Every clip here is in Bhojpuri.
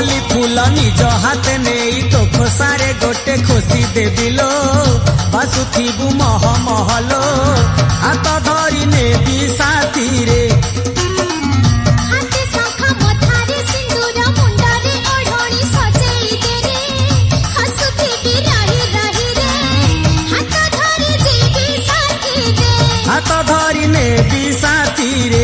मल्ली फूल निज हाथ नहीं तो खोसारे गोटे खोसी देविलो बासुथिबु मह महलो हाथ धरी नेबी साथी रे हाथ धरी नेबी साथी रे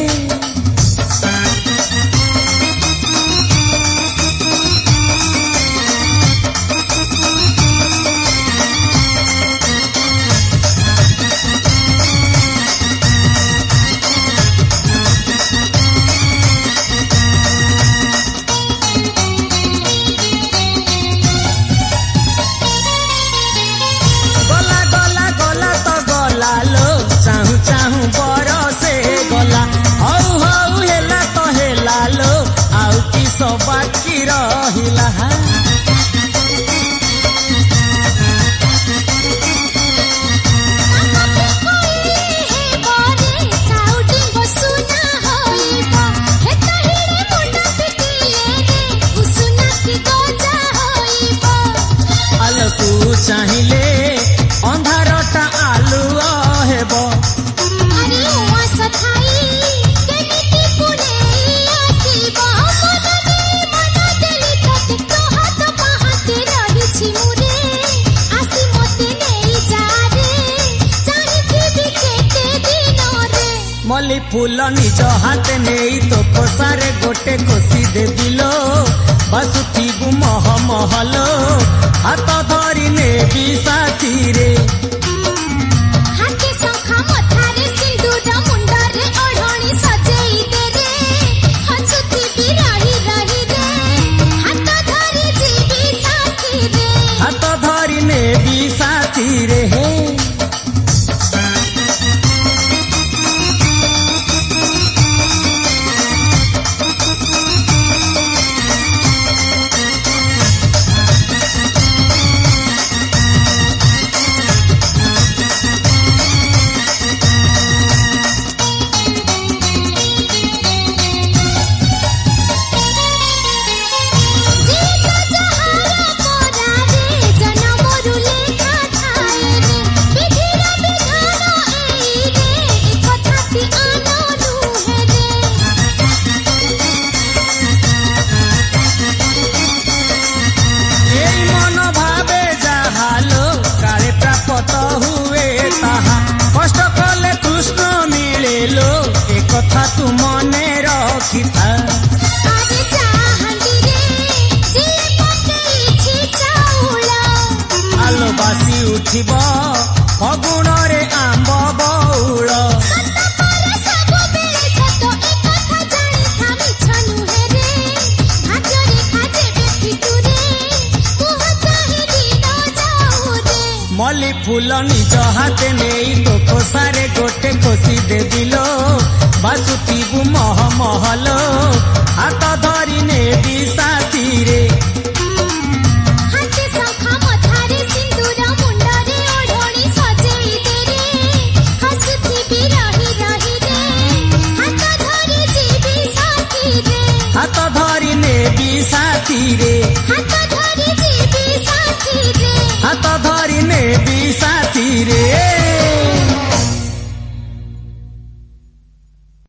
बाकी रहिला आलोकू चाहिए अंधारटा आलुआ हेबो मल्ली फूल निज हाथ नहीं तो खोसारे गोटे खोसी देविलो बासुथिबु मह महलो हाथ धरी नेबी साथी रे हाथ धरी नेबी साथी रे कथा तू मने रखिथा आलो बासी उठिब फगुण रे आंब बौल मल्ली फूल निज हाथ नहीं तो खोसारे गोटे खोसी देविलो बासुथिबु मह महलो हाथ धरी नेबी साथी रे।